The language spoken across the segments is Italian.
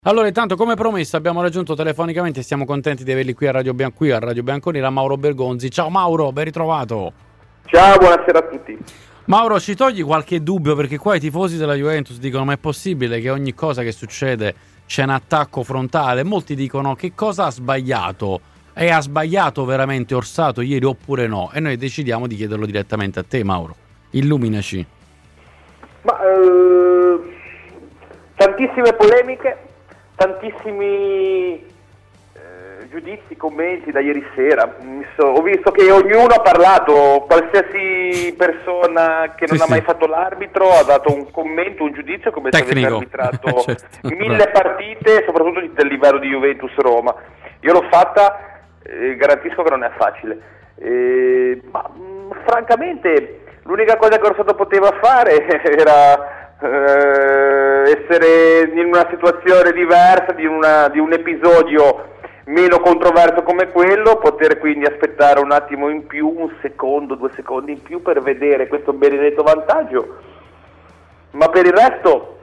Allora, intanto, come promesso, abbiamo raggiunto telefonicamente e siamo contenti di averli qui a Radio Bianconera, Mauro Bergonzi. Ciao Mauro, ben ritrovato. Ciao, buonasera a tutti. Mauro, ci togli qualche dubbio, perché qua i tifosi della Juventus dicono: ma è possibile che ogni cosa che succede c'è un attacco frontale? Molti dicono: che cosa ha sbagliato? E ha sbagliato veramente Orsato ieri oppure no? E noi decidiamo di chiederlo direttamente a te, Mauro. Illuminaci. Ma tantissime polemiche, tantissimi giudizi, commenti da ieri sera. Ho visto che ognuno ha parlato, qualsiasi persona che non ha mai fatto l'arbitro ha dato un commento, un giudizio, come se avesse arbitrato certo. 1000 partite, soprattutto del livello di Juventus-Roma. Io l'ho fatta, garantisco che non è facile. Ma francamente l'unica cosa che Orsato poteva fare era essere in una situazione diversa, di un episodio meno controverso come quello, poter quindi aspettare un attimo in più, un secondo, 2 secondi in più per vedere questo benedetto vantaggio. Ma per il resto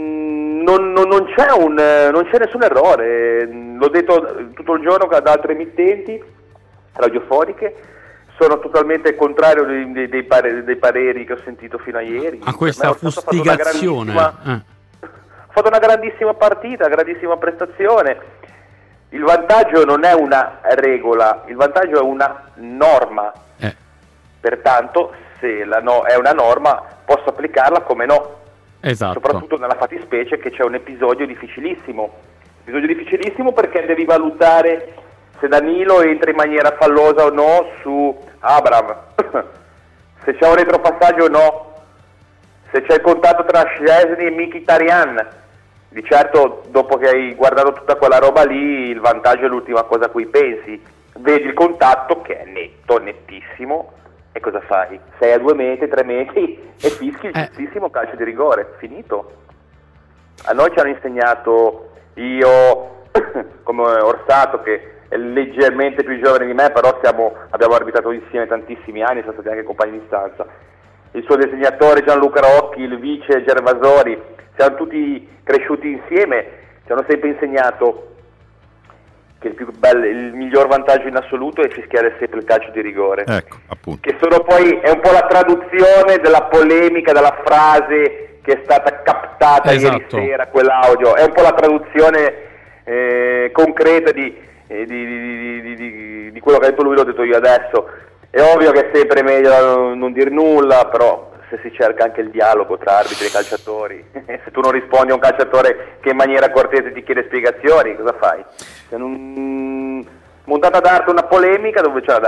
non c'è nessun errore. L'ho detto tutto il giorno ad altre emittenti radiofoniche. Sono totalmente contrario dei pareri che ho sentito fino a ieri. A questa fustigazione. Ha fatto una grandissima partita, grandissima prestazione. Il vantaggio non è una regola, il vantaggio è una norma. Pertanto, se è una norma, posso applicarla come no. Esatto. Soprattutto nella fattispecie che c'è un episodio difficilissimo. Perché devi valutare se Danilo entra in maniera fallosa o no su Abraham, se c'è un retropassaggio o no, se c'è il contatto tra Szczesny e Mkhitaryan. Di certo, dopo che hai guardato tutta quella roba lì, il vantaggio è l'ultima cosa a cui pensi. Vedi il contatto che è netto, nettissimo, e cosa fai? Sei a 2 metri, 3 metri e fischi il giustissimo calcio di rigore, finito. A noi ci hanno insegnato, io come Orsato, che è leggermente più giovane di me, però abbiamo arbitrato insieme tantissimi anni, siamo stati anche compagni di stanza. Il suo disegnatore Gianluca Rocchi, il vice Gervasori, siamo tutti cresciuti insieme, ci hanno sempre insegnato che il miglior vantaggio in assoluto è fischiare sempre il calcio di rigore. Ecco, appunto. Che è un po' la traduzione della polemica, della frase che è stata captata ieri sera, quell'audio, è un po' la traduzione concreta di quello che ha detto lui, l'ho detto io adesso. È ovvio che è sempre meglio non dire nulla, però se si cerca anche il dialogo tra arbitri e calciatori, se tu non rispondi a un calciatore che in maniera cortese ti chiede spiegazioni, cosa fai? Montata ad arte una polemica dove c'è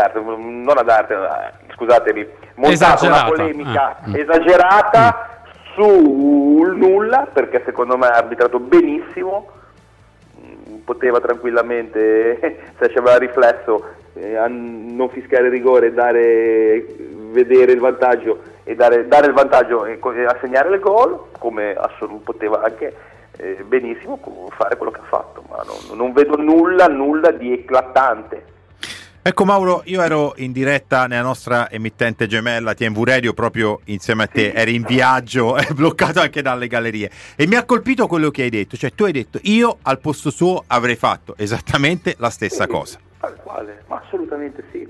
montata una polemica esagerata sul nulla, perché secondo me ha arbitrato benissimo. Poteva tranquillamente, se ci aveva riflesso, a non fischiare il rigore, vedere il vantaggio e dare il vantaggio e assegnare il gol, come poteva anche benissimo fare quello che ha fatto, ma non vedo nulla di eclatante. Ecco Mauro, io ero in diretta nella nostra emittente gemella TNV Radio proprio insieme a te, eri in viaggio, bloccato anche dalle gallerie, e mi ha colpito quello che hai detto, cioè tu hai detto: io al posto suo avrei fatto esattamente la stessa cosa. Tal quale, ma assolutamente sì,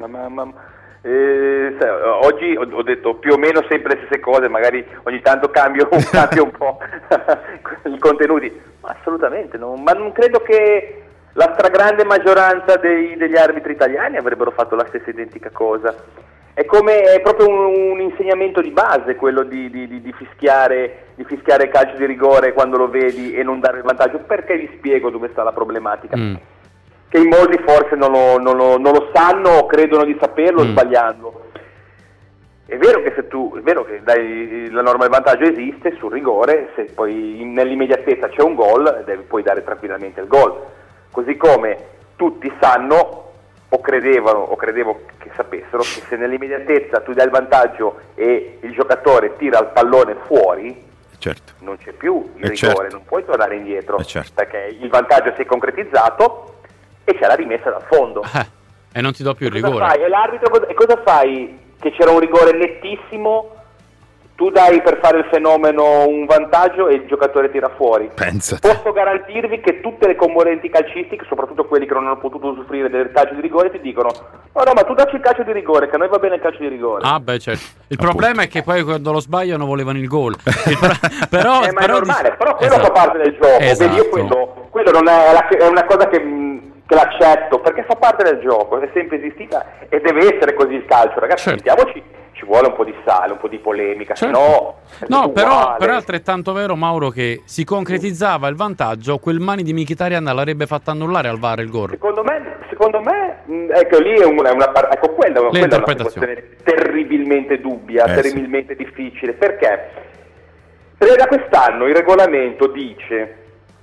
oggi ho detto più o meno sempre le stesse cose, magari ogni tanto cambio un po' i contenuti, ma assolutamente, ma non credo che la stragrande maggioranza degli arbitri italiani avrebbero fatto la stessa identica cosa. È proprio un insegnamento di base quello di fischiare il calcio di rigore quando lo vedi e non dare il vantaggio, perché vi spiego dove sta la problematica. Che in molti forse non lo sanno o credono di saperlo sbagliando. È vero che la norma del vantaggio esiste sul rigore, se poi nell'immediatezza c'è un gol puoi dare tranquillamente il gol. Così come tutti sanno, o credevo che sapessero, che se nell'immediatezza tu dai il vantaggio e il giocatore tira il pallone fuori, certo, non c'è più il rigore, certo, non puoi tornare indietro, certo, perché il vantaggio si è concretizzato e c'è la rimessa dal fondo. E non ti do più il rigore. Fai? E l'arbitro, e cosa fai? Che c'era un rigore nettissimo, tu dai per fare il fenomeno un vantaggio e il giocatore tira fuori. Pensate. Posso garantirvi che tutte le componenti calcistiche, soprattutto quelli che non hanno potuto usufruire del calcio di rigore, ti dicono no, ma tu dacci il calcio di rigore, che a noi va bene il calcio di rigore. Ah beh, certo. Il problema è che poi quando lo sbagliano volevano il gol. Però ma è normale, però quello esatto. fa parte del gioco. Esatto. Vedi, io quello non è una cosa che l'accetto, perché fa parte del gioco, è sempre esistita e deve essere così il calcio, ragazzi, certo. mettiamoci, ci vuole un po' di sale, un po' di polemica, certo. sennò no, però è altrettanto vero, Mauro, che si concretizzava il vantaggio, quel Mani di Mkhitaryan l'avrebbe fatto annullare al VAR il gol. Secondo me ecco, lì è quella è una situazione terribilmente dubbia, terribilmente difficile, perché da quest'anno il regolamento dice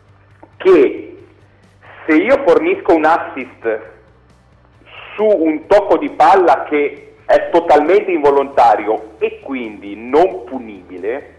che se io fornisco un assist su un tocco di palla che è totalmente involontario e quindi non punibile,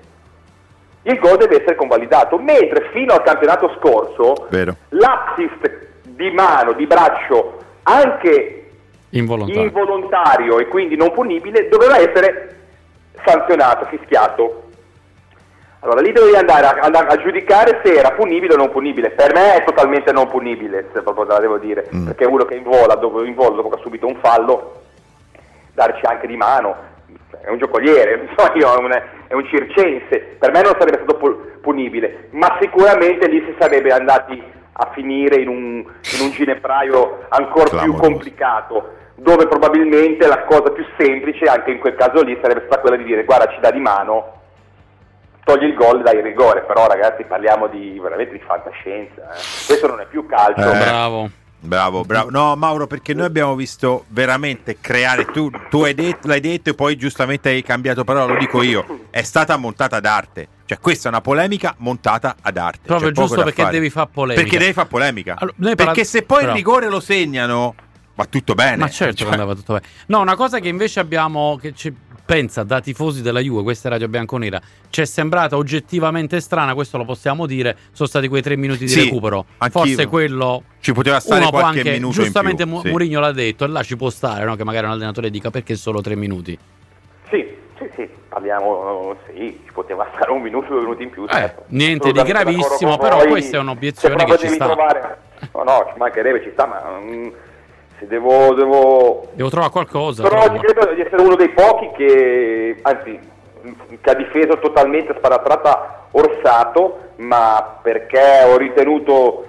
il gol deve essere convalidato, mentre fino al campionato scorso l'assist di mano, di braccio, anche involontario e quindi non punibile, doveva essere sanzionato, fischiato. Allora lì dovevi andare a giudicare se era punibile o non punibile. Per me è totalmente non punibile, se proprio la devo dire, perché uno che invola dopo che ha subito un fallo, darci anche di mano, è un giocoliere, è un circense, per me non sarebbe stato punibile, ma sicuramente lì si sarebbe andati a finire in un ginepraio ancora più complicato, dove probabilmente la cosa più semplice anche in quel caso lì sarebbe stata quella di dire guarda, ci dà di mano, togli il gol, dai il rigore. Però ragazzi, parliamo veramente di fantascienza, questo non è più calcio. Bravo. No, Mauro, perché noi abbiamo visto veramente creare, tu l'hai detto e poi giustamente hai cambiato parola, lo dico io, è stata montata ad arte. Cioè questa è una polemica montata ad arte. Proprio giusto perché devi fare polemica. Perché devi fare polemica. Allora, perché se poi il rigore lo segnano, va tutto bene. Ma certo che andava tutto bene. No, una cosa che invece abbiamo, pensa, da tifosi della Juve, questa è Radio Bianconera, ci è sembrata oggettivamente strana, questo lo possiamo dire, sono stati quei 3 minuti di recupero. Forse quello ci poteva stare uno qualche anche, minuto giustamente in più. Mourinho l'ha detto, e là ci può stare, no? Che magari un allenatore dica perché solo 3 minuti. Sì, parliamo, ci poteva stare 1 minuto, 2 minuti in più. Certo. Niente di gravissimo, però questa è un'obiezione che ci sta. No, ci mancherebbe, ci sta, ma se devo trovare qualcosa. Però oggi credo di essere uno dei pochi che ha difeso totalmente sparatrata Orsato, ma perché ho ritenuto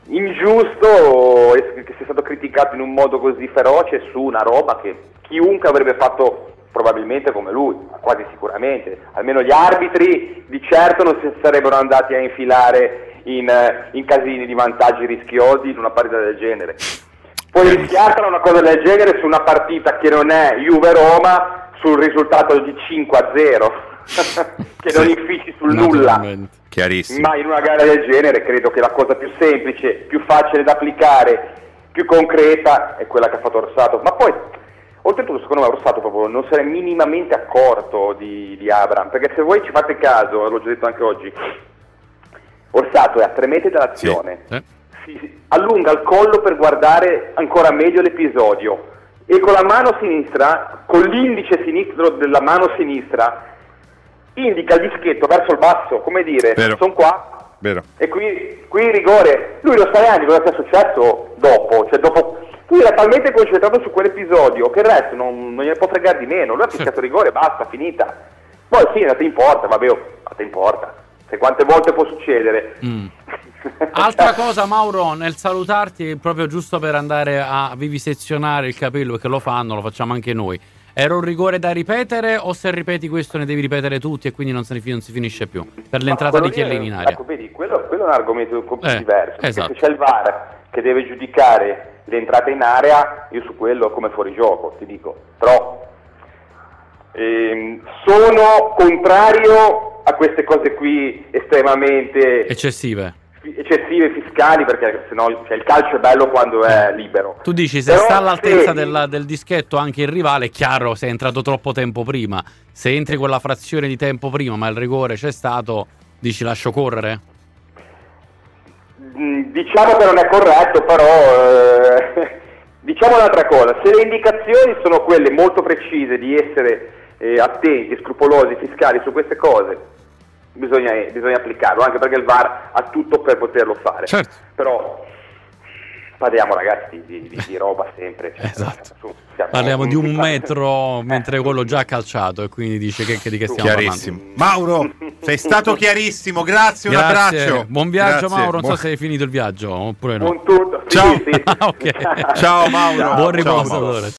ingiusto che sia stato criticato in un modo così feroce su una roba che chiunque avrebbe fatto probabilmente come lui, quasi sicuramente. Almeno gli arbitri di certo non si sarebbero andati a infilare in casini di vantaggi rischiosi in una partita del genere. Poi rischiare una cosa del genere su una partita che non è Juve-Roma, sul risultato di 5-0 che non infici sul nulla. Chiarissimo. Ma in una gara del genere credo che la cosa più semplice, più facile da applicare, più concreta è quella che ha fatto Orsato. Ma poi oltretutto secondo me Orsato proprio non si è minimamente accorto di Abraham, perché se voi ci fate caso, l'ho già detto anche oggi, Orsato è a 3 metri dall'azione, si allunga il collo per guardare ancora meglio l'episodio e con la mano sinistra, con l'indice sinistro della mano sinistra, indica il dischetto verso il basso, come dire, sono qua. Vero. E qui il rigore, lui lo sa anche cosa sia successo dopo, lui era talmente concentrato su quell'episodio che il resto non gliene può fregare di meno, lui ha fischiato rigore, basta, finita. Poi sì, è andata in porta, vabbè, andata in porta. Se quante volte può succedere. Altra cosa, Mauro, nel salutarti, proprio giusto per andare a vivisezionare il capello, perché lo facciamo anche noi. Era un rigore da ripetere o se ripeti questo ne devi ripetere tutti e quindi non si finisce più? Per l'entrata di Chiellini in aria. Ecco, vedi, quello è un argomento un po' più diverso. Esatto. Se c'è il VAR che deve giudicare l'entrata in area, io su quello come fuorigioco, ti dico. Però sono contrario a queste cose qui estremamente eccessive, fiscali, perché sennò il calcio è bello quando è libero. Tu dici se sta all'altezza del dischetto anche il rivale, è chiaro, se è entrato troppo tempo prima. Se entri quella frazione di tempo prima ma il rigore c'è stato, dici lascio correre? Diciamo che non è corretto, però diciamo un'altra cosa: se le indicazioni sono quelle molto precise di essere attenti e scrupolosi fiscali su queste cose, bisogna applicarlo, anche perché il VAR ha tutto per poterlo fare. Certo. Però parliamo, ragazzi, di roba sempre. Esatto. Parliamo di 1 metro, mentre quello già ha calciato, e quindi dice di che stiamo chiarissimo. parlando. Mauro, sei stato chiarissimo, grazie, un abbraccio. Buon viaggio, Grazie. Mauro, non so se hai finito il viaggio oppure no. Buon tutto. Sì, Ciao. sì. Ok. Ciao Mauro. Buon Ciao, riposo Mauro. allora.